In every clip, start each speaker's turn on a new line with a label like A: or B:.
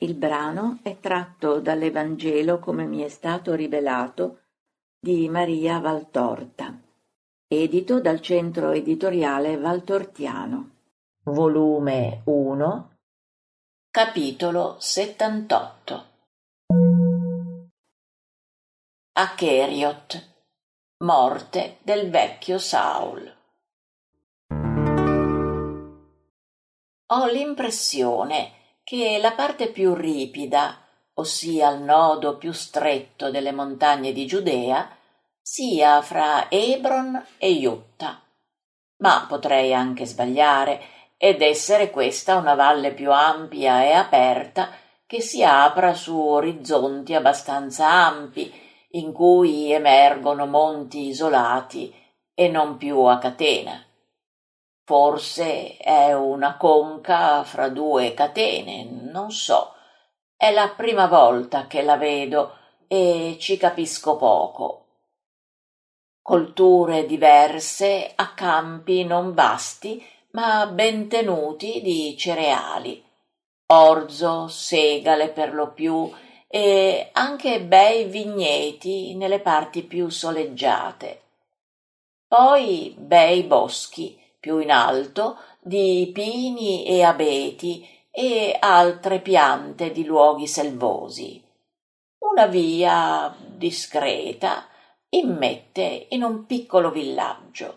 A: Il brano è tratto dall'Evangelo come mi è stato rivelato di Maria Valtorta, edito dal Centro Editoriale Valtortiano. Volume 1, capitolo 78. A Cheriot, morte del vecchio Saul. Ho l'impressione che la parte più ripida, ossia il nodo più stretto delle montagne di Giudea, sia fra Hebron e Iutta. Ma potrei anche sbagliare ed essere questa una valle più ampia e aperta che si apra su orizzonti abbastanza ampi, in cui emergono monti isolati e non più a catena. Forse è una conca fra due catene, non so. È la prima volta che la vedo e ci capisco poco. Colture diverse a campi non vasti, ma ben tenuti di cereali, orzo, segale per lo più e anche bei vigneti nelle parti più soleggiate. Poi bei boschi più in alto di pini e abeti e altre piante di luoghi selvosi. Una via discreta immette in un piccolo villaggio.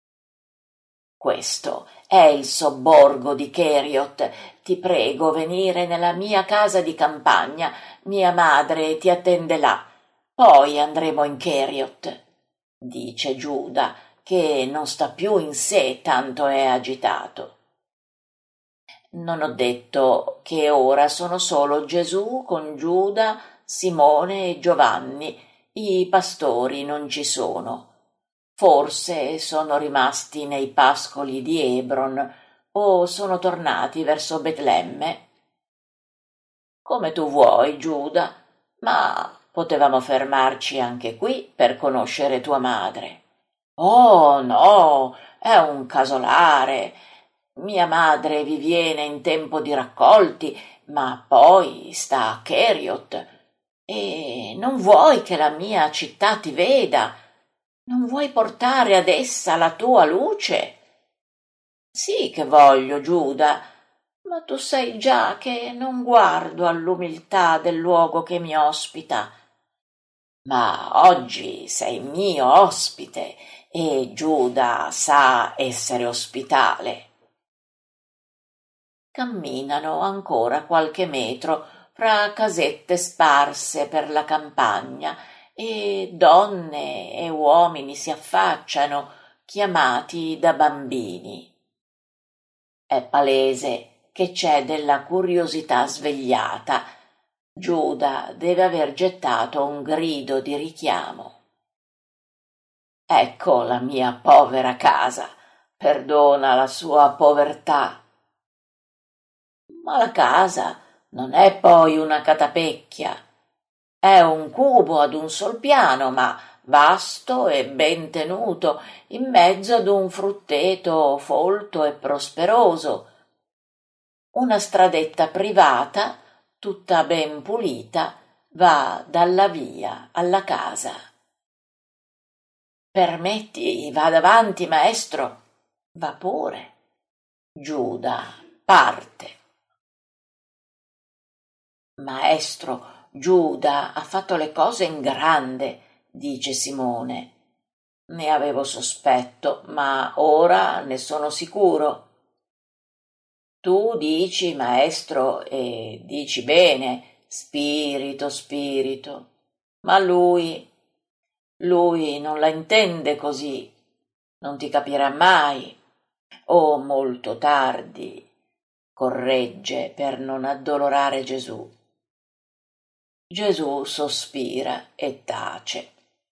A: Questo è il sobborgo di Cheriot. Ti prego venire nella mia casa di campagna, mia madre ti attende là. Poi andremo in Cheriot, dice Giuda, che non sta più in sé, tanto è agitato. Non ho detto che ora sono solo Gesù con Giuda, Simone e Giovanni, i pastori non ci sono. Forse sono rimasti nei pascoli di Hebron o sono tornati verso Betlemme. Come tu vuoi, Giuda, ma potevamo fermarci anche qui per conoscere tua madre. Oh, no, è un casolare. Mia madre vi viene in tempo di raccolti, ma poi sta a Cheriot. E non vuoi che la mia città ti veda? Non vuoi portare ad essa la tua luce? Sì che voglio, Giuda, ma tu sai già che non guardo all'umiltà del luogo che mi ospita. Ma oggi sei mio ospite e Giuda sa essere ospitale. Camminano ancora qualche metro fra casette sparse per la campagna e donne e uomini si affacciano, chiamati da bambini. È palese che c'è della curiosità svegliata. Giuda deve aver gettato un grido di richiamo. Ecco la mia povera casa, perdona la sua povertà. Ma la casa non è poi una catapecchia, è un cubo ad un sol piano, ma vasto e ben tenuto, in mezzo ad un frutteto folto e prosperoso. Una stradetta privata, tutta ben pulita, va dalla via alla casa. Permetti, vada avanti, maestro. Va pure. Giuda parte. Maestro, Giuda ha fatto le cose in grande, dice Simone. Ne avevo sospetto, ma ora ne sono sicuro. Tu dici, maestro, e dici bene, spirito, spirito, ma lui non la intende così, non ti capirà mai, o molto tardi, corregge per non addolorare Gesù. Gesù sospira e tace.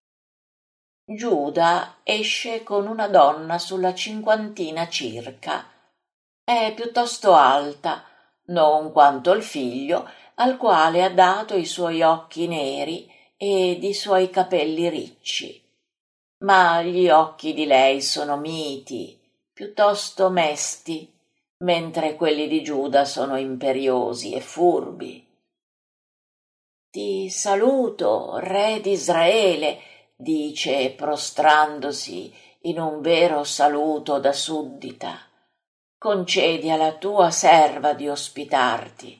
A: Giuda esce con una donna sulla cinquantina circa. È piuttosto alta, non quanto il figlio, al quale ha dato i suoi occhi neri ed i suoi capelli ricci. Ma gli occhi di lei sono miti, piuttosto mesti, mentre quelli di Giuda sono imperiosi e furbi. Ti saluto, re d'Israele, dice prostrandosi in un vero saluto da suddita. Concedi alla tua serva di ospitarti.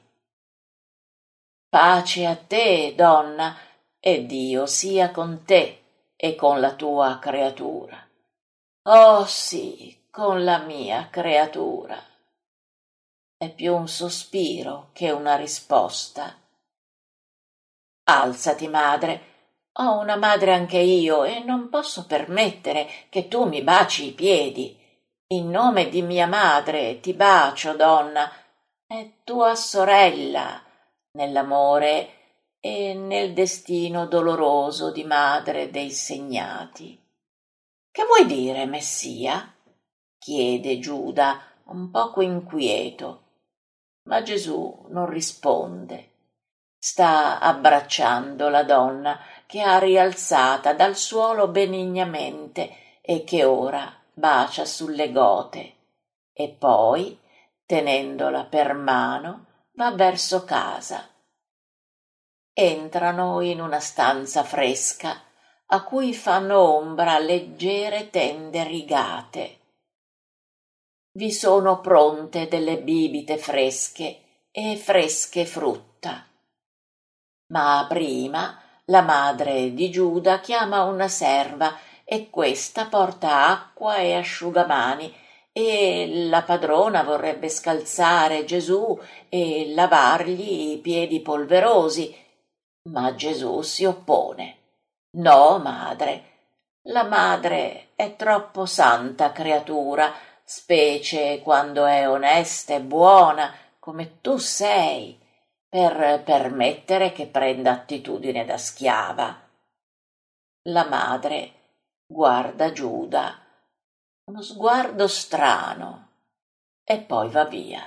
A: Pace a te, donna, e Dio sia con te e con la tua creatura. Oh sì, con la mia creatura. È più un sospiro che una risposta. Alzati, madre. Ho una madre anche io e non posso permettere che tu mi baci i piedi. In nome di mia madre ti bacio, donna. È tua sorella nell'amore e nel destino doloroso di madre dei segnati. Che vuoi dire, Messia? Chiede Giuda, un poco inquieto. Ma Gesù non risponde. Sta abbracciando la donna che ha rialzata dal suolo benignamente e che ora bacia sulle gote, e poi, tenendola per mano, va verso casa. Entrano in una stanza fresca a cui fanno ombra leggere tende rigate. Vi sono pronte delle bibite fresche e fresche frutta. Ma prima la madre di Giuda chiama una serva e questa porta acqua e asciugamani e la padrona vorrebbe scalzare Gesù e lavargli i piedi polverosi, ma Gesù si oppone. No, madre, la madre è troppo santa creatura, specie quando è onesta e buona come tu sei, per permettere che prenda attitudine da schiava. La madre guarda Giuda, uno sguardo strano, e poi va via.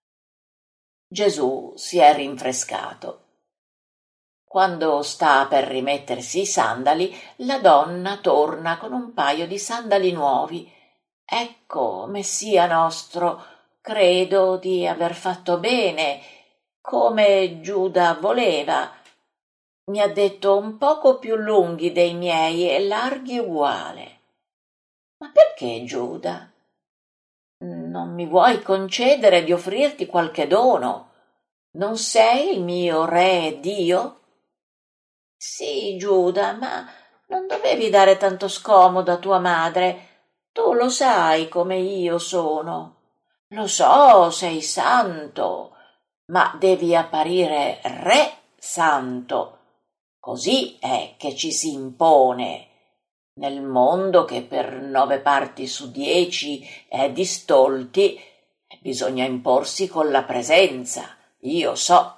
A: Gesù si è rinfrescato. Quando sta per rimettersi i sandali, la donna torna con un paio di sandali nuovi. Ecco, Messia nostro, credo di aver fatto bene, come Giuda voleva. Mi ha detto un poco più lunghi dei miei e larghi uguale. Ma perché, Giuda? Non mi vuoi concedere di offrirti qualche dono? Non sei il mio re e Dio? Sì, Giuda, ma non dovevi dare tanto scomodo a tua madre. Tu lo sai come io sono. Lo so, sei santo, ma devi apparire re santo. Così è che ci si impone nel mondo che per 9 parti su 10 è di stolti. Bisogna imporsi con la presenza, io so.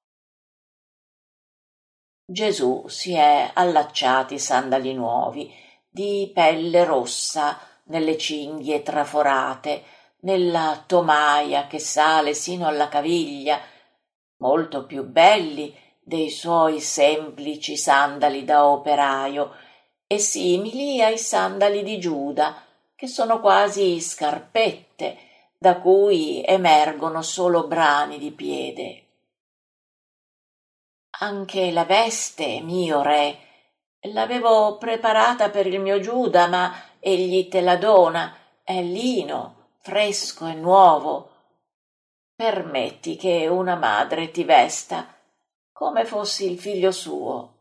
A: Gesù si è allacciati sandali nuovi, di pelle rossa, nelle cinghie traforate, nella tomaia che sale sino alla caviglia, molto più belli dei suoi semplici sandali da operaio e simili ai sandali di Giuda, che sono quasi scarpette, da cui emergono solo brani di piede. Anche la veste, mio re, l'avevo preparata per il mio Giuda, ma egli te la dona, è lino, fresco e nuovo. Permetti che una madre ti vesta come fossi il figlio suo.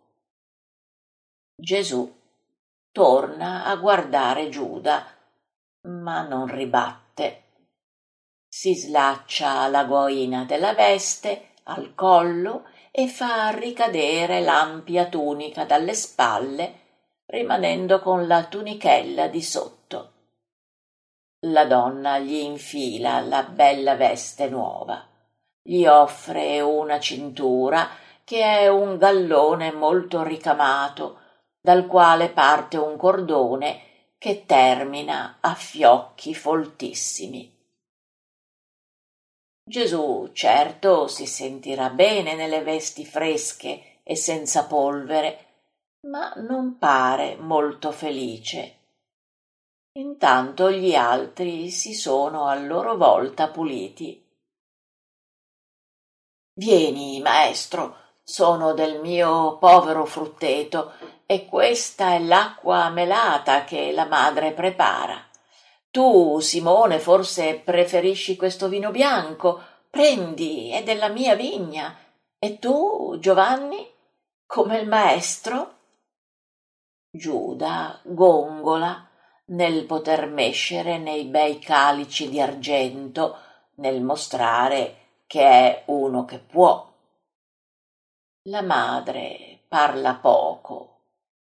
A: Gesù torna a guardare Giuda, ma non ribatte. Si slaccia la guaina della veste al collo e fa ricadere l'ampia tunica dalle spalle, rimanendo con la tunichella di sotto. La donna gli infila la bella veste nuova, gli offre una cintura che è un gallone molto ricamato, dal quale parte un cordone che termina a fiocchi foltissimi. Gesù certo si sentirà bene nelle vesti fresche e senza polvere, ma non pare molto felice. Intanto gli altri si sono a loro volta puliti. Vieni, maestro, sono del mio povero frutteto e questa è l'acqua melata che la madre prepara. Tu, Simone, forse preferisci questo vino bianco? Prendi, è della mia vigna. E tu, Giovanni, come il maestro? Giuda gongola nel poter mescere nei bei calici di argento, nel mostrare che è uno che può. La madre parla poco,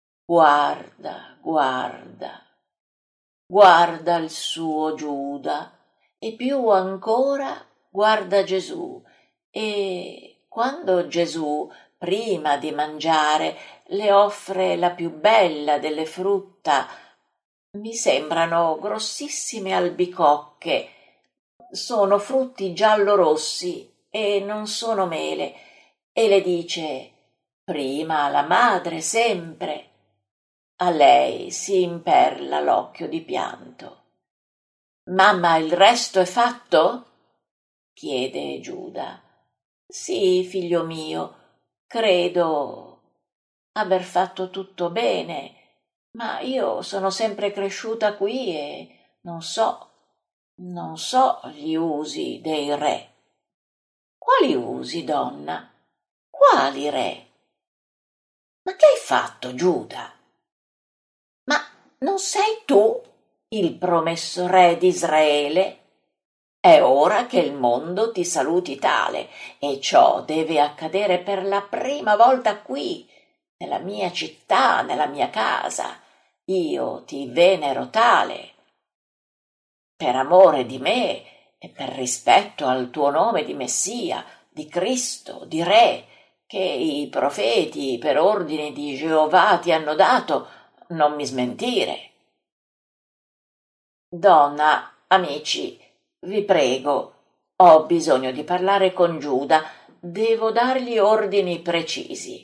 A: guarda il suo Giuda e più ancora guarda Gesù, e quando Gesù, prima di mangiare, le offre la più bella delle frutta, mi sembrano grossissime albicocche, sono frutti giallo-rossi e non sono mele, e le dice: prima la madre sempre. A lei si imperla l'occhio di pianto. Mamma, il resto è fatto? Chiede Giuda. Sì, figlio mio, credo aver fatto tutto bene, ma io sono sempre cresciuta qui e non so gli usi dei re. Quali usi, donna? Quali re? Ma che hai fatto, Giuda? Ma non sei tu il promesso re d'Israele? È ora che il mondo ti saluti tale, e ciò deve accadere per la prima volta qui, nella mia città, nella mia casa. Io ti venero tale. Per amore di me e per rispetto al tuo nome di Messia, di Cristo, di Re, che i profeti per ordine di Geovà ti hanno dato, non mi smentire. Donna, amici, vi prego, ho bisogno di parlare con Giuda, devo dargli ordini precisi.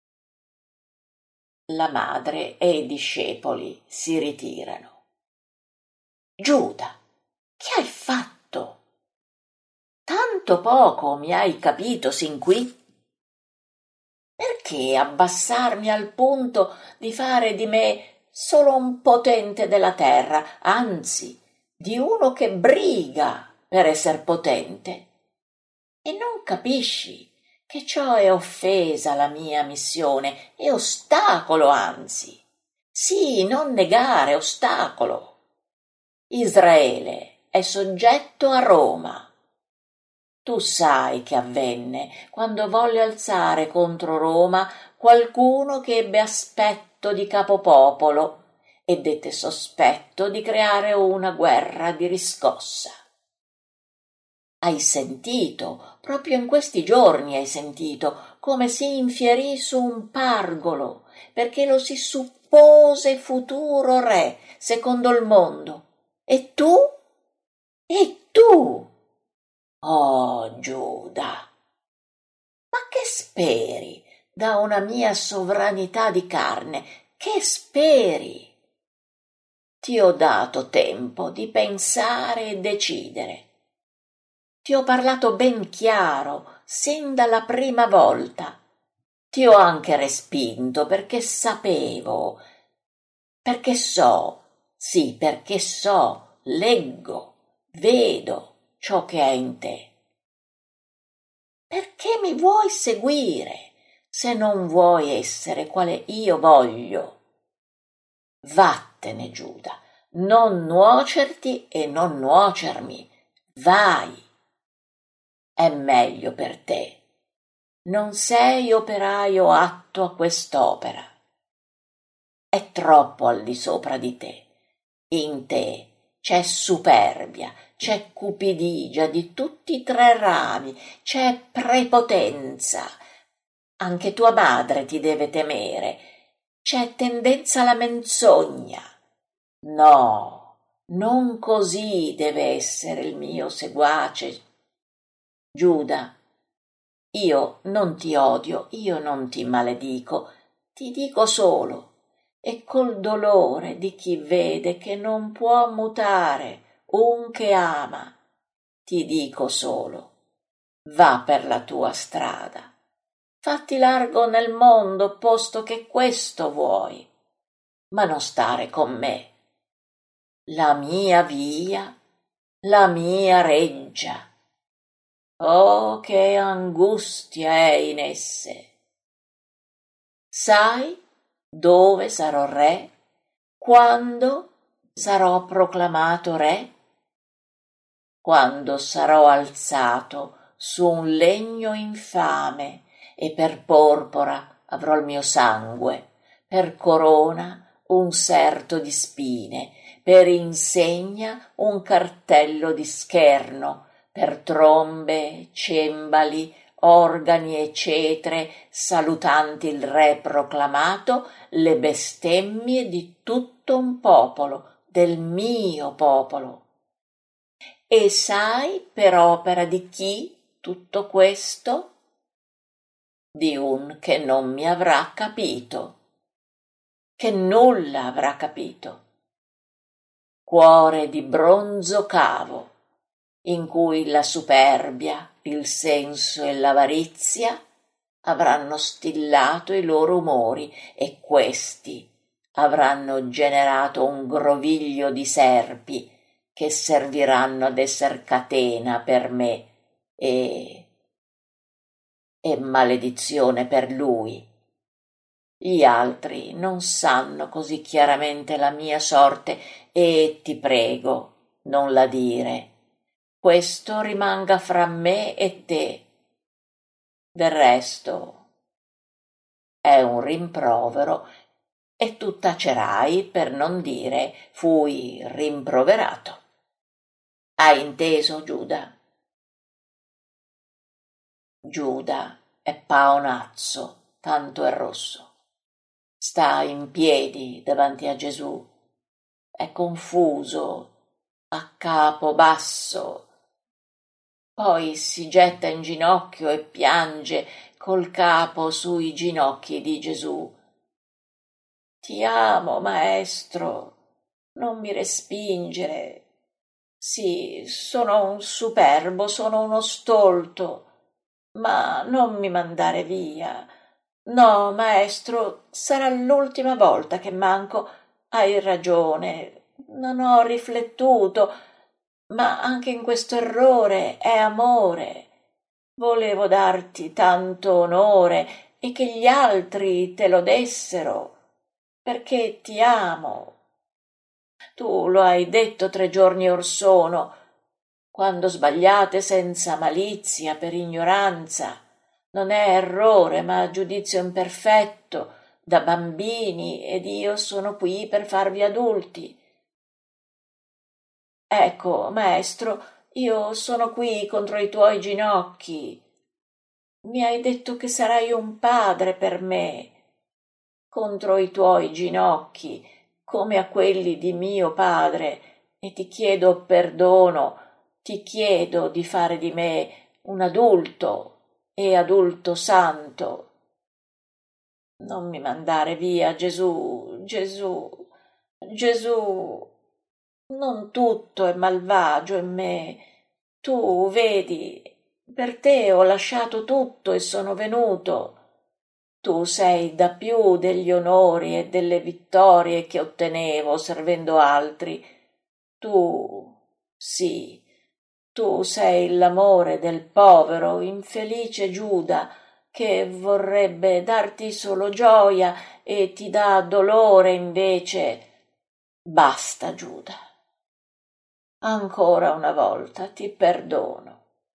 A: La madre e i discepoli si ritirano. Giuda, che hai fatto? Tanto poco mi hai capito sin qui? Perché abbassarmi al punto di fare di me solo un potente della terra, anzi, di uno che briga per esser potente? E non capisci che ciò è offesa alla mia missione, è ostacolo anzi. Sì, non negare, ostacolo. Israele è soggetto a Roma. Tu sai che avvenne quando volle alzare contro Roma qualcuno che ebbe aspetto di capopopolo e dette sospetto di creare una guerra di riscossa. Hai sentito, proprio in questi giorni hai sentito, come si infierì su un pargolo, perché lo si suppose futuro re, secondo il mondo. E tu? E tu? Oh, Giuda! Ma che speri da una mia sovranità di carne? Che speri? Ti ho dato tempo di pensare e decidere. Ti ho parlato ben chiaro, sin dalla prima volta. Ti ho anche respinto perché sapevo, perché sì, perché leggo, vedo ciò che è in te. Perché mi vuoi seguire se non vuoi essere quale io voglio? Vattene, Giuda, non nuocerti e non nuocermi. Vai. È meglio per te. Non sei operaio atto a quest'opera. È troppo al di sopra di te. In te c'è superbia, c'è cupidigia di tutti i tre rami, c'è prepotenza. Anche tua madre ti deve temere. C'è tendenza alla menzogna. No, non così deve essere il mio seguace. Giuda, io non ti odio, io non ti maledico, ti dico solo, e col dolore di chi vede che non può mutare un che ama, ti dico solo, va per la tua strada, Fatti largo nel mondo, posto che questo vuoi, ma non stare con me. La mia via, la mia reggia. Oh, che angustia è in esse! Sai dove sarò re? Quando sarò proclamato re? Quando sarò alzato su un legno infame e per porpora avrò il mio sangue, per corona un serto di spine, per insegna un cartello di scherno, per trombe, cembali, organi e cetre, salutanti il re proclamato, le bestemmie di tutto un popolo, del mio popolo. E sai per opera di chi tutto questo? Di un che non mi avrà capito, che nulla avrà capito. Cuore di bronzo cavo, in cui la superbia, il senso e l'avarizia avranno stillato i loro umori e questi avranno generato un groviglio di serpi che serviranno ad esser catena per me e maledizione per lui. Gli altri non sanno così chiaramente la mia sorte e ti prego, non la dire. Questo rimanga fra me e te. Del resto è un rimprovero e tu tacerai per non dire fui rimproverato. Hai inteso, Giuda? Giuda è paonazzo, tanto è rosso. Sta in piedi davanti a Gesù, è confuso, a capo basso, poi si getta in ginocchio e piange col capo sui ginocchi di Gesù. Ti amo, maestro, non mi respingere. Sì, sono un superbo, sono uno stolto, ma non mi mandare via. No, maestro, sarà l'ultima volta che manco. Hai ragione, non ho riflettuto, ma anche in questo errore è amore. Volevo darti tanto onore e che gli altri te lo dessero, perché ti amo. Tu lo hai detto 3 giorni or sono, quando sbagliate senza malizia per ignoranza. Non è errore, ma giudizio imperfetto, da bambini, ed io sono qui per farvi adulti. Ecco, maestro, io sono qui contro i tuoi ginocchi. Mi hai detto che sarai un padre per me, contro i tuoi ginocchi, come a quelli di mio padre, e ti chiedo perdono, ti chiedo di fare di me un adulto e adulto santo. Non mi mandare via, Gesù, Gesù, Gesù. Non tutto è malvagio in me. Tu vedi, per te ho lasciato tutto e sono venuto. Tu sei da più degli onori e delle vittorie che ottenevo servendo altri. Tu, sì, tu sei l'amore del povero, infelice Giuda, che vorrebbe darti solo gioia e ti dà dolore invece. Basta, Giuda. Ancora una volta ti perdono.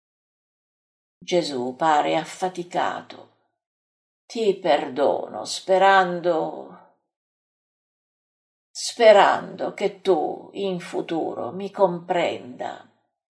A: Gesù pare affaticato. Ti perdono, sperando che tu in futuro mi comprenda.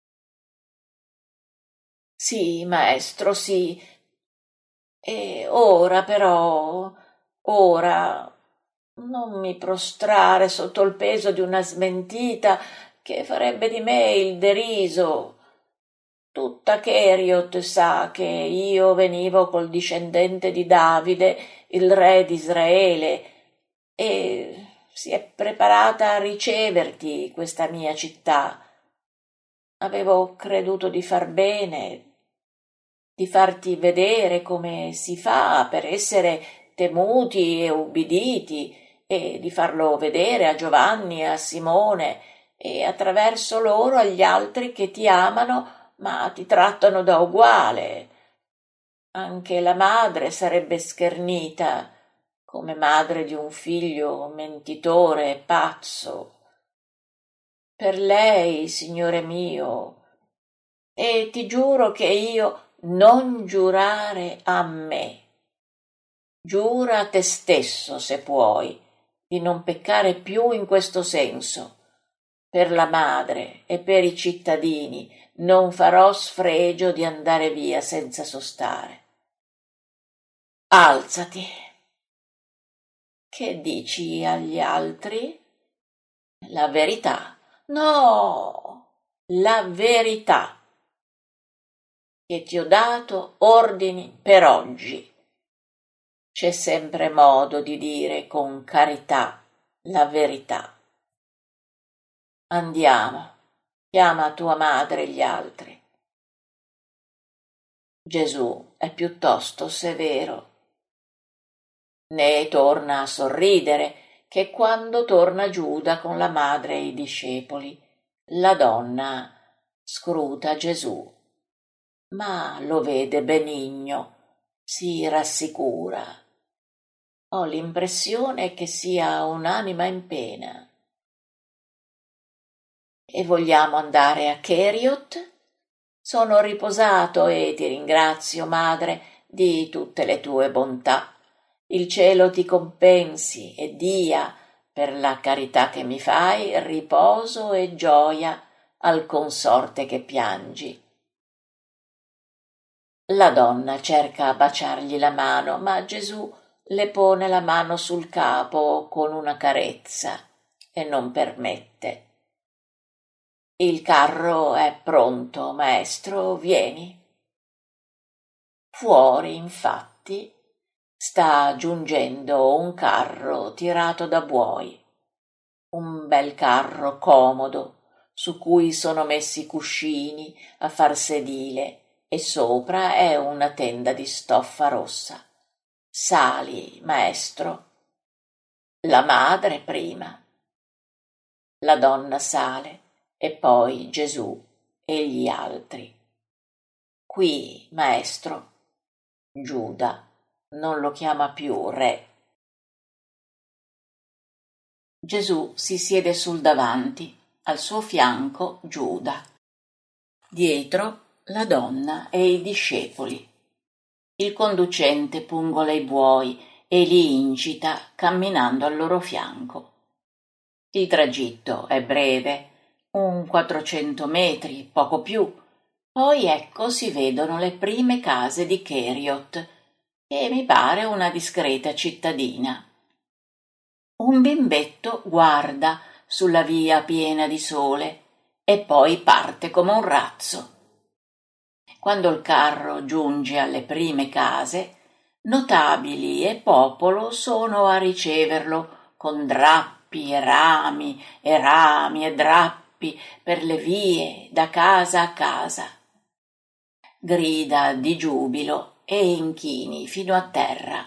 A: Sì, maestro, sì. E ora però, ora non mi prostrare sotto il peso di una smentita che farebbe di me il deriso. Tutta Cheriot sa che io venivo col discendente di Davide, il re d'Israele, e si è preparata a riceverti questa mia città. Avevo creduto di far bene, di farti vedere come si fa per essere temuti e ubbiditi, e di farlo vedere a Giovanni e a Simone e attraverso loro agli altri che ti amano ma ti trattano da uguale. Anche la madre sarebbe schernita come madre di un figlio mentitore e pazzo. Per lei, Signore mio, e ti giuro che io non giurare a me. Giura a te stesso, se puoi, di non peccare più in questo senso. Per la madre e per i cittadini non farò sfregio di andare via senza sostare. Alzati. Che dici agli altri? La verità. No, la verità che ti ho dato ordini per oggi. C'è sempre modo di dire con carità la verità. Andiamo, chiama tua madre e gli altri. Gesù è piuttosto severo. Ne torna a sorridere che quando torna Giuda con la madre e i discepoli. La donna scruta Gesù, ma lo vede benigno, si rassicura. Ho l'impressione che sia un'anima in pena. E vogliamo andare a Keriot? Sono riposato e ti ringrazio, madre, di tutte le tue bontà. Il cielo ti compensi e dia, per la carità che mi fai, riposo e gioia al consorte che piangi. La donna cerca a baciargli la mano, ma Gesù le pone la mano sul capo con una carezza e non permette. Il carro è pronto, maestro, vieni. Fuori, infatti, sta giungendo un carro tirato da buoi, un bel carro comodo, su cui sono messi cuscini a far sedile e sopra è una tenda di stoffa rossa. Sali, maestro. La madre prima. La donna sale e poi Gesù e gli altri. Qui, maestro. Giuda non lo chiama più re. Gesù si siede sul davanti, al suo fianco Giuda. Dietro la donna e i discepoli. Il conducente pungola i buoi e li incita camminando al loro fianco. Il tragitto è breve, un 400 metri, poco più. Poi ecco si vedono le prime case di Keriot, e mi pare una discreta cittadina. Un bimbetto guarda sulla via piena di sole e poi parte come un razzo. Quando il carro giunge alle prime case, notabili e popolo sono a riceverlo con drappi e rami e rami e drappi per le vie da casa a casa. Grida di giubilo e inchini fino a terra.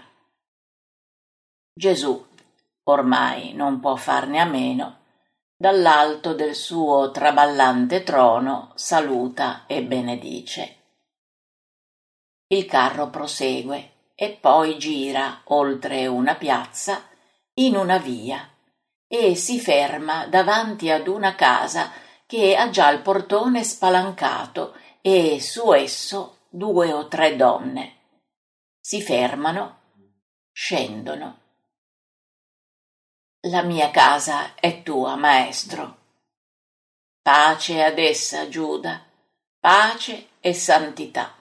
A: Gesù, ormai non può farne a meno, dall'alto del suo traballante trono saluta e benedice. Il carro prosegue e poi gira oltre una piazza in una via e si ferma davanti ad una casa che ha già il portone spalancato e su esso 2 o 3 donne. Si fermano, scendono. La mia casa è tua, maestro. Pace ad essa, Giuda, pace e santità.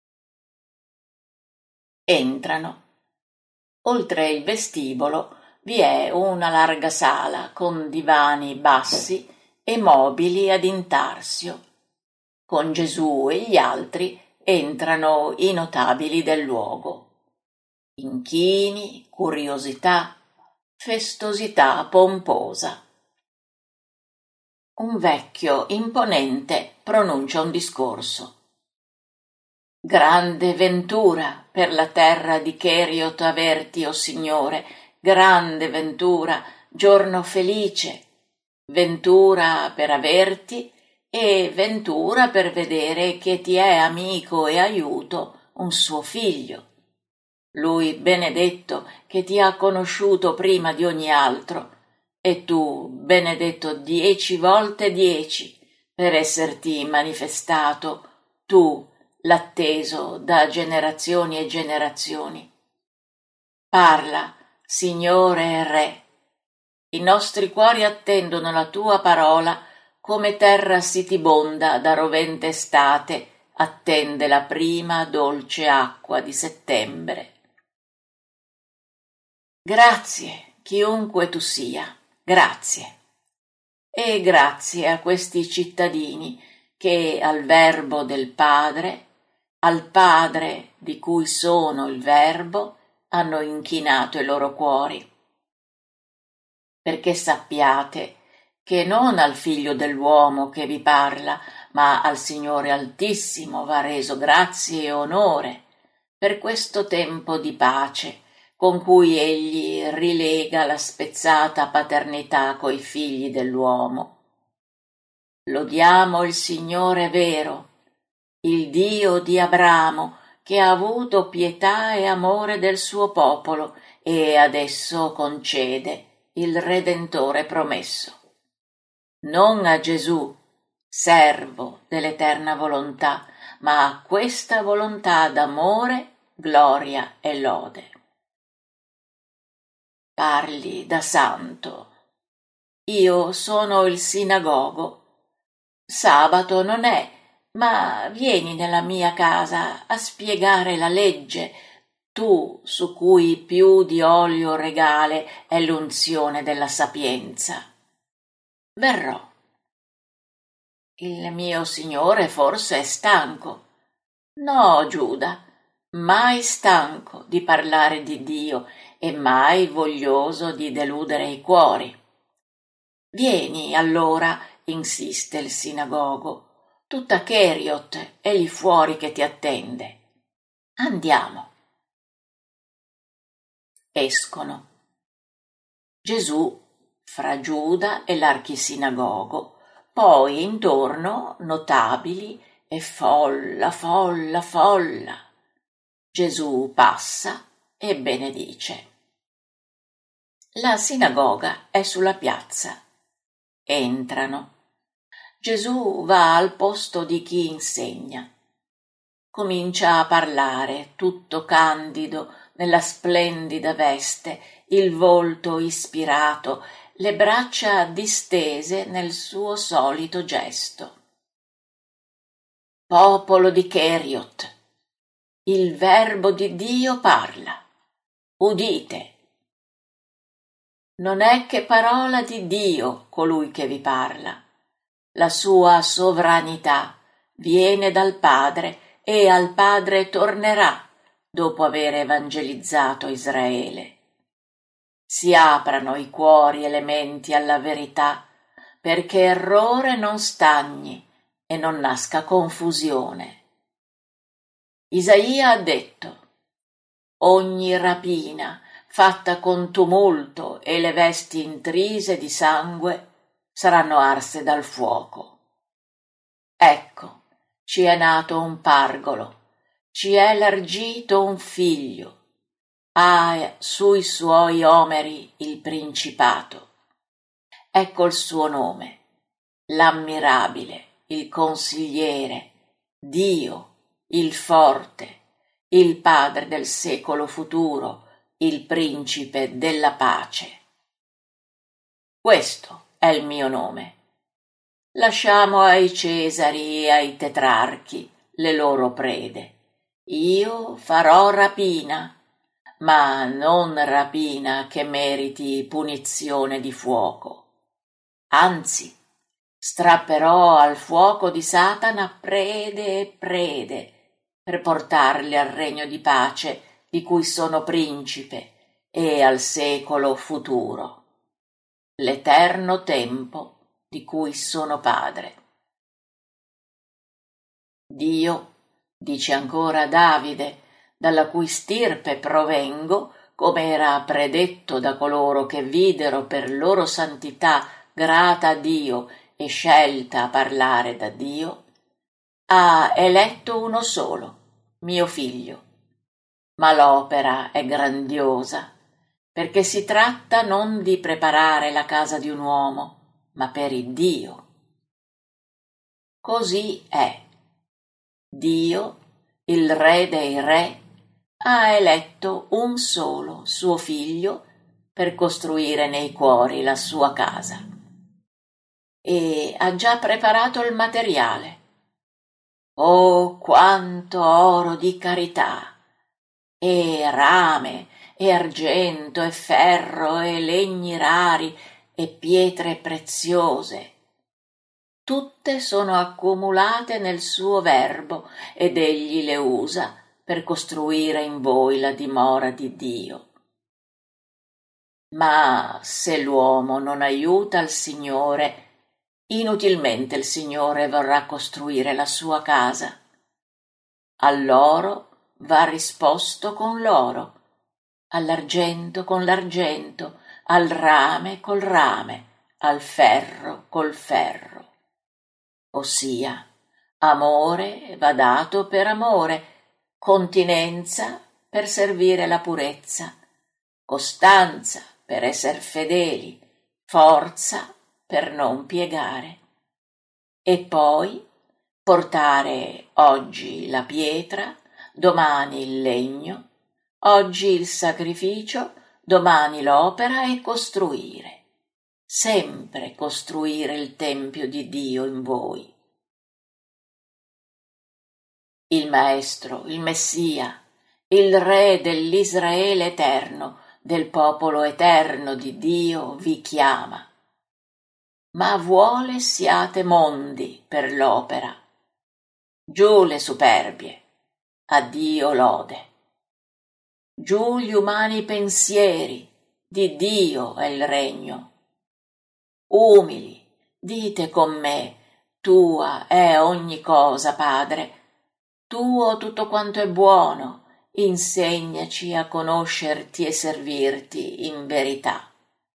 A: Entrano. Oltre il vestibolo vi è una larga sala con divani bassi e mobili ad intarsio. Con Gesù e gli altri entrano i notabili del luogo. Inchini, curiosità, festosità pomposa. Un vecchio imponente pronuncia un discorso. Grande ventura per la terra di Cheriot averti, o Signore, grande ventura, giorno felice, ventura per averti e ventura per vedere che ti è amico e aiuto un suo figlio. Lui benedetto che ti ha conosciuto prima di ogni altro, e tu benedetto 10 volte 10 per esserti manifestato, tu l'atteso da generazioni e generazioni. Parla, Signore e Re. I nostri cuori attendono la tua parola come terra sitibonda da rovente estate attende la prima dolce acqua di settembre. Grazie, chiunque tu sia, grazie. E grazie a questi cittadini che al verbo del Padre, al Padre di cui sono il Verbo, hanno inchinato i loro cuori. Perché sappiate che non al Figlio dell'uomo che vi parla, ma al Signore Altissimo va reso grazie e onore per questo tempo di pace con cui egli rilega la spezzata paternità coi figli dell'uomo. Lodiamo il Signore vero, il Dio di Abramo, che ha avuto pietà e amore del suo popolo e adesso concede il Redentore promesso. Non a Gesù, servo dell'eterna volontà, ma a questa volontà d'amore, gloria e lode. Parli da santo. Io sono il sinagogo. Sabato non è, ma vieni nella mia casa a spiegare la legge, tu su cui più di olio regale è l'unzione della sapienza. Verrò. Il mio Signore forse è stanco. No, Giuda, mai stanco di parlare di Dio e mai voglioso di deludere i cuori. Vieni allora, insiste il sinagogo, tutta Cheriot è lì fuori che ti attende. Andiamo. Escono. Gesù fra Giuda e l'archisinagogo, poi intorno notabili e folla, folla, folla. Gesù passa e benedice. La sinagoga è sulla piazza. Entrano. Gesù va al posto di chi insegna. Comincia a parlare, tutto candido, nella splendida veste, il volto ispirato, le braccia distese nel suo solito gesto. Popolo di Cheriot, il Verbo di Dio parla. Udite. Non è che parola di Dio colui che vi parla. La sua sovranità viene dal Padre e al Padre tornerà dopo aver evangelizzato Israele. Si aprano i cuori e le menti alla verità, perché errore non stagni e non nasca confusione. Isaia ha detto: ogni rapina fatta con tumulto e le vesti intrise di sangue saranno arse dal fuoco. Ecco, ci è nato un pargolo, ci è largito un figlio, ha sui suoi omeri il principato. Ecco il suo nome, l'ammirabile, il consigliere, Dio, il forte, il Padre del secolo futuro, il principe della pace. Questo è il mio nome. Lasciamo ai Cesari e ai tetrarchi le loro prede. Io farò rapina, ma non rapina che meriti punizione di fuoco. Anzi, strapperò al fuoco di Satana prede e prede per portarli al regno di pace di cui sono principe e al secolo futuro, l'eterno tempo di cui sono padre. Dio Dice ancora Davide, dalla cui stirpe provengo, come era predetto da coloro che videro per loro santità grata a Dio e scelta a parlare da Dio, ha eletto uno solo, mio figlio. Ma l'opera è grandiosa, perché si tratta non di preparare la casa di un uomo, ma per il Dio. Così è. Dio, il Re dei Re, ha eletto un solo suo figlio per costruire nei cuori la sua casa. E ha già preparato il materiale. Oh, quanto oro di carità! E rame, e argento, e ferro, e legni rari, e pietre preziose. Tutte sono accumulate nel suo verbo ed egli le usa per costruire in voi la dimora di Dio. Ma se l'uomo non aiuta il Signore, inutilmente il Signore vorrà costruire la sua casa. All'oro va risposto con l'oro, all'argento con l'argento, al rame col rame, al ferro col ferro. Ossia, amore va dato per amore, continenza per servire la purezza, costanza per esser fedeli, forza per non piegare. E poi portare oggi la pietra, domani il legno, oggi il sacrificio, domani l'opera e costruire. Sempre costruire il tempio di Dio in voi. Il Maestro, il Messia, il Re dell'Israele eterno, del popolo eterno di Dio vi chiama. Ma vuole siate mondi per l'opera. Giù le superbie, a Dio lode. Giù gli umani pensieri, di Dio è il regno. Umili, dite con me, tua è ogni cosa, Padre, tuo tutto quanto è buono, insegnaci a conoscerti e servirti in verità.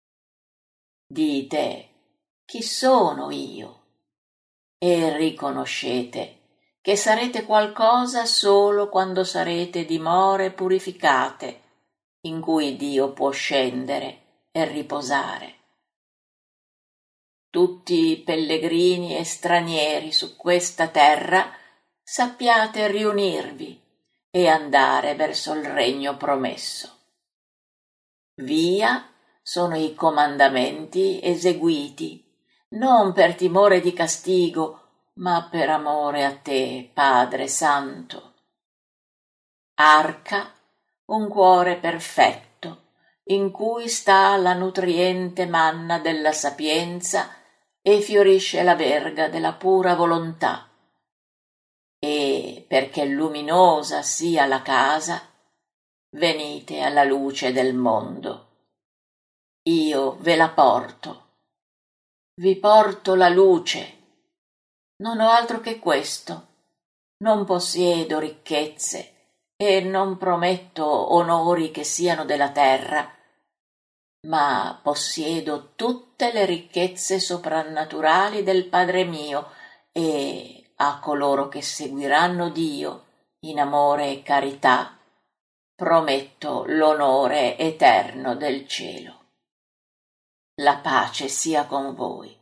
A: Dite, chi sono io? E riconoscete che sarete qualcosa solo quando sarete dimore purificate, in cui Dio può scendere e riposare. Tutti pellegrini e stranieri su questa terra, sappiate riunirvi e andare verso il regno promesso. Via sono i comandamenti eseguiti, non per timore di castigo, ma per amore a te, Padre Santo. Arca, un cuore perfetto, in cui sta la nutriente manna della sapienza e fiorisce la verga della pura volontà. E perché luminosa sia la casa, venite alla luce del mondo. Io ve la porto. Vi porto la luce. Non ho altro che questo. Non possiedo ricchezze e non prometto onori che siano della terra, ma possiedo tutte le ricchezze soprannaturali del Padre mio e a coloro che seguiranno Dio in amore e carità prometto l'onore eterno del cielo. La pace sia con voi.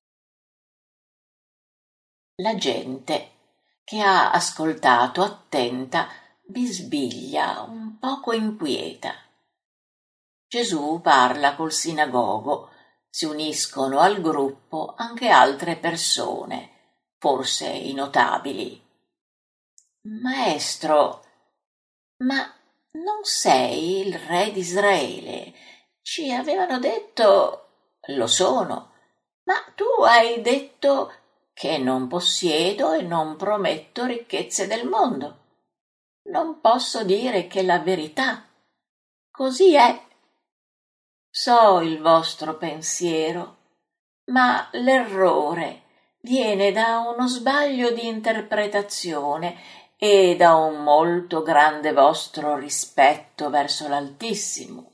A: La gente che ha ascoltato attenta bisbiglia un poco inquieta. Gesù parla col sinagogo, si uniscono al gruppo anche altre persone, forse i notabili. Maestro, ma non sei il re d'Israele? Ci avevano detto... Lo sono, ma tu hai detto che non possiedo e non prometto ricchezze del mondo. Non posso dire che la verità. Così è. So il vostro pensiero, ma l'errore viene da uno sbaglio di interpretazione e da un molto grande vostro rispetto verso l'Altissimo.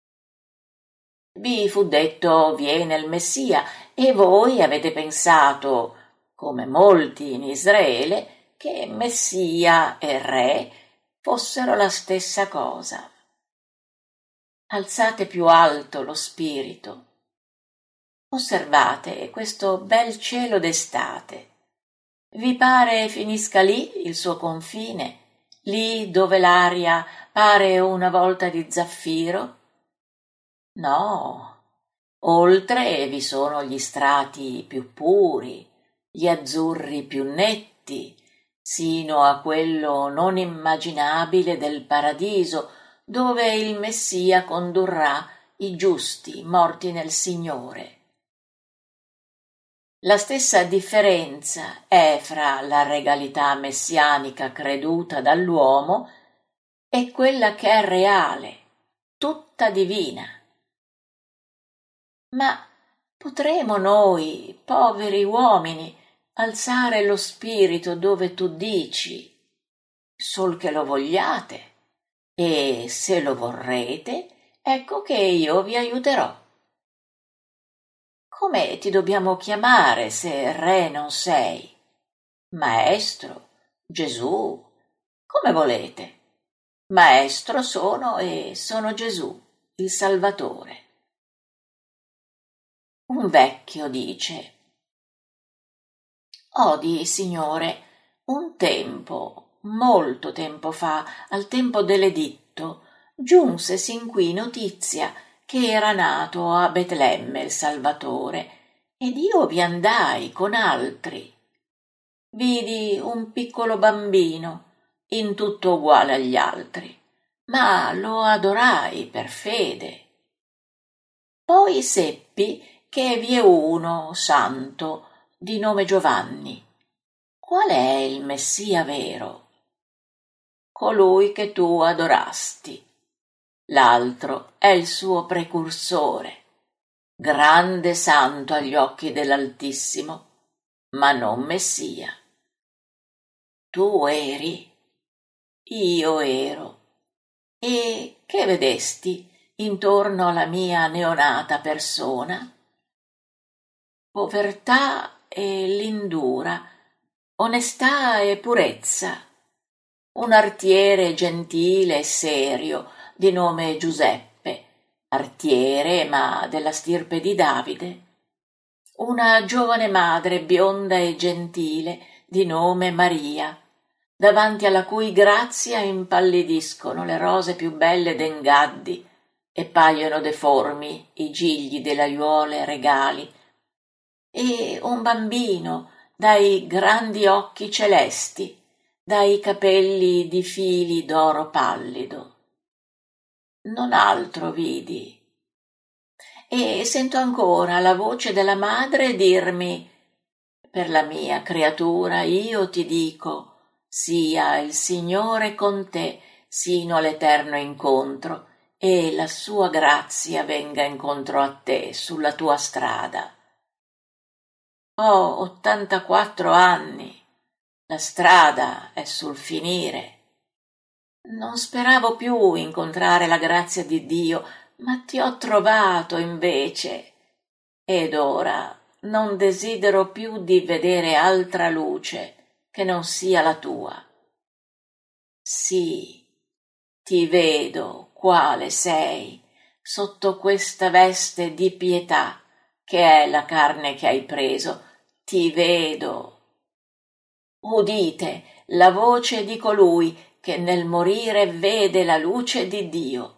A: Vi fu detto: viene il Messia, e voi avete pensato, come molti in Israele, che Messia e Re fossero la stessa cosa. Alzate più alto lo spirito. Osservate questo bel cielo d'estate. Vi pare finisca lì il suo confine, lì dove l'aria pare una volta di zaffiro? No, oltre vi sono gli strati più puri, gli azzurri più netti, sino a quello non immaginabile del paradiso, dove il Messia condurrà i giusti morti nel Signore. La stessa differenza è fra la regalità messianica creduta dall'uomo e quella che è reale, tutta divina. Ma potremo noi, poveri uomini, alzare lo spirito dove tu dici, sol che lo vogliate, e se lo vorrete, ecco che io vi aiuterò. Come ti dobbiamo chiamare se re non sei? Maestro, Gesù, come volete. Maestro sono e sono Gesù, il Salvatore. Un vecchio dice: Odi, Signore, un tempo, molto tempo fa, al tempo dell'editto, giunse sin qui notizia che era nato a Betlemme il Salvatore, ed io vi andai con altri. Vidi un piccolo bambino, in tutto uguale agli altri, ma lo adorai per fede. Poi seppi che vi è uno santo di nome Giovanni. Qual è il Messia vero? Colui che tu adorasti. L'altro è il suo precursore, grande santo agli occhi dell'Altissimo, ma non Messia. Tu eri, io ero, e che vedesti intorno alla mia neonata persona? Povertà e lindura, onestà e purezza, un artiere gentile e serio di nome Giuseppe, artiere ma della stirpe di Davide, una giovane madre bionda e gentile di nome Maria, davanti alla cui grazia impallidiscono le rose più belle d'Engaddi e paiono deformi i gigli delle aiuole regali, e un bambino dai grandi occhi celesti, dai capelli di fili d'oro pallido. Non altro vidi. E sento ancora la voce della madre dirmi: per la mia creatura io ti dico, sia il Signore con te sino all'eterno incontro, e la sua grazia venga incontro a te sulla tua strada. Ho 84 anni, la strada è sul finire. Non speravo più incontrare la grazia di Dio, ma ti ho trovato invece, ed ora non desidero più di vedere altra luce che non sia la tua. Sì, ti vedo quale sei sotto questa veste di pietà che è la carne che hai preso. Ti vedo. Udite la voce di colui che nel morire vede la luce di Dio.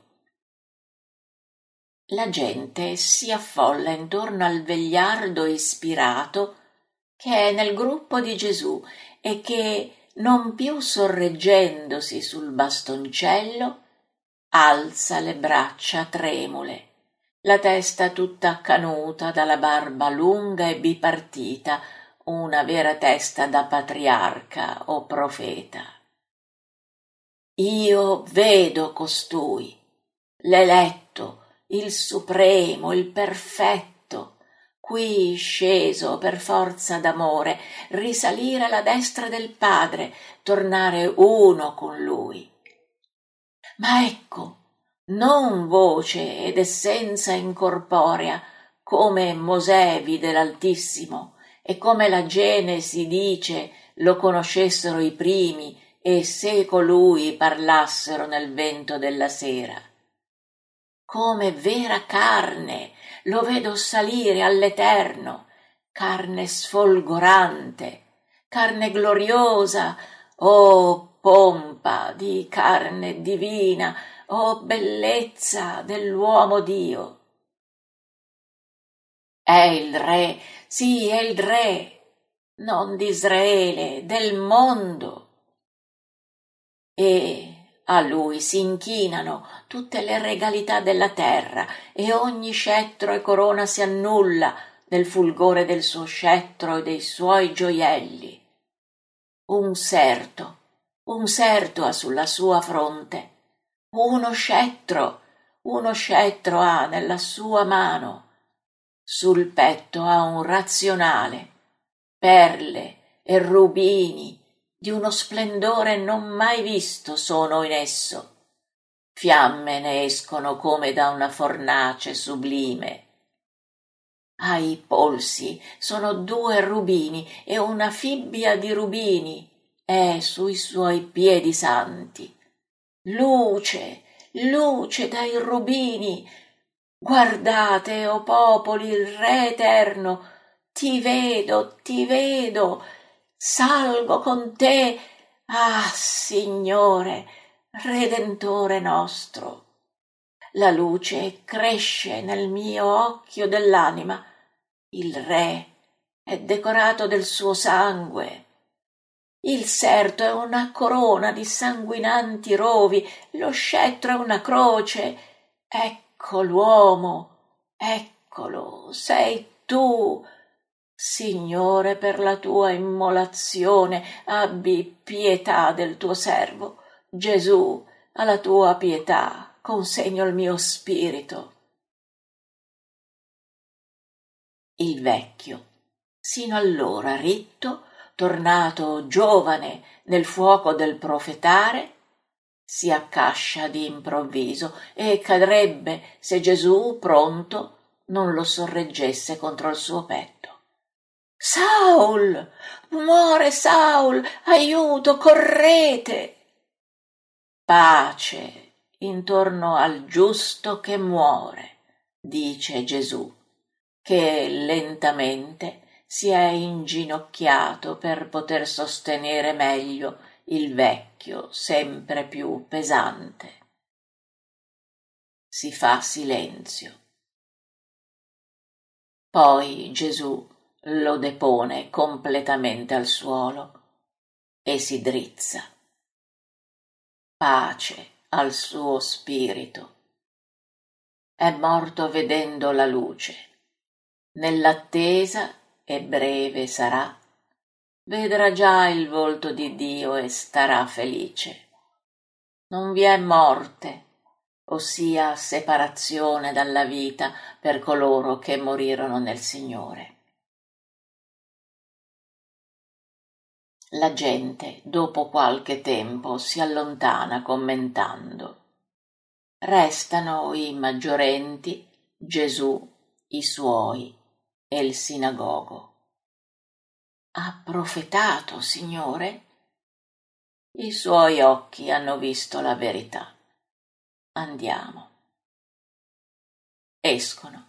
A: La gente si affolla intorno al vegliardo ispirato che è nel gruppo di Gesù e che, non più sorreggendosi sul bastoncello, alza le braccia tremule, la testa tutta accanuta dalla barba lunga e bipartita, una vera testa da patriarca o profeta. Io vedo costui, l'eletto, il supremo, il perfetto, qui sceso per forza d'amore, risalire alla destra del Padre, tornare uno con Lui. Ma ecco, non voce ed essenza incorporea, come Mosè vide l'Altissimo, e come la Genesi dice lo conoscessero i primi, e se colui parlassero nel vento della sera. Come vera carne lo vedo salire all'eterno, carne sfolgorante, carne gloriosa, oh pompa di carne divina, oh bellezza dell'uomo Dio. È il re, sì, è il re, non di Israele, del mondo. E a lui si inchinano tutte le regalità della terra, e ogni scettro e corona si annulla nel fulgore del suo scettro e dei suoi gioielli. Un serto ha sulla sua fronte, uno scettro ha nella sua mano, sul petto ha un razionale, perle e rubini di uno splendore non mai visto sono in esso. Fiamme ne escono come da una fornace sublime. Ai polsi sono 2 rubini e una fibbia di rubini è sui suoi piedi santi. Luce, luce dai rubini. Guardate, o popoli, il Re eterno. Ti vedo, salgo con te, ah, Signore, Redentore nostro. La luce cresce nel mio occhio dell'anima, il Re è decorato del suo sangue. Il serto è una corona di sanguinanti rovi, lo scettro è una croce. Ecco l'uomo, eccolo, sei tu. Signore, per la tua immolazione abbi pietà del tuo servo. Gesù, alla tua pietà consegno il mio spirito. Il vecchio, sino allora ritto, tornato giovane nel fuoco del profetare, si accascia di improvviso e cadrebbe se Gesù, pronto, non lo sorreggesse contro il suo petto. Saul! Muore Saul! Aiuto, correte! Pace intorno al giusto che muore, dice Gesù, che lentamente si è inginocchiato per poter sostenere meglio il vecchio sempre più pesante. Si fa silenzio. Poi Gesù lo depone completamente al suolo e si drizza. Pace al suo spirito. È morto vedendo la luce. Nell'attesa, e breve sarà, vedrà già il volto di Dio e starà felice. Non vi è morte, ossia separazione dalla vita per coloro che morirono nel Signore. La gente, dopo qualche tempo, si allontana commentando. Restano i maggiorenti, Gesù, i suoi e il sinagogo. Ha profetato, Signore? I suoi occhi hanno visto la verità. Andiamo. Escono.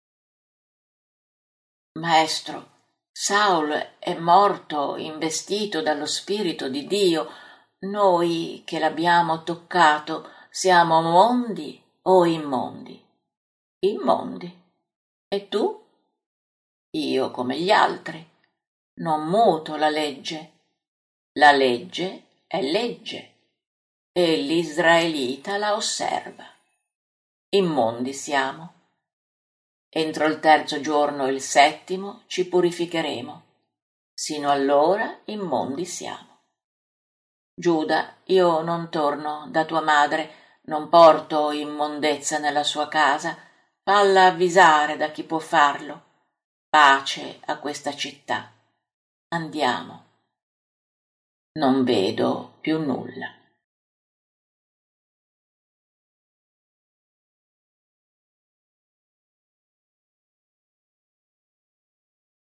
A: Maestro, Saul è morto investito dallo Spirito di Dio. Noi che l'abbiamo toccato siamo mondi o immondi? Immondi. E tu? Io come gli altri. Non muto la legge. La legge è legge e l'israelita la osserva. Immondi siamo. Entro il 3° giorno, il 7° ci purificheremo. Sino allora immondi siamo. Giuda, io non torno da tua madre, non porto immondezza nella sua casa, falla avvisare da chi può farlo. Pace a questa città. Andiamo. Non vedo più nulla.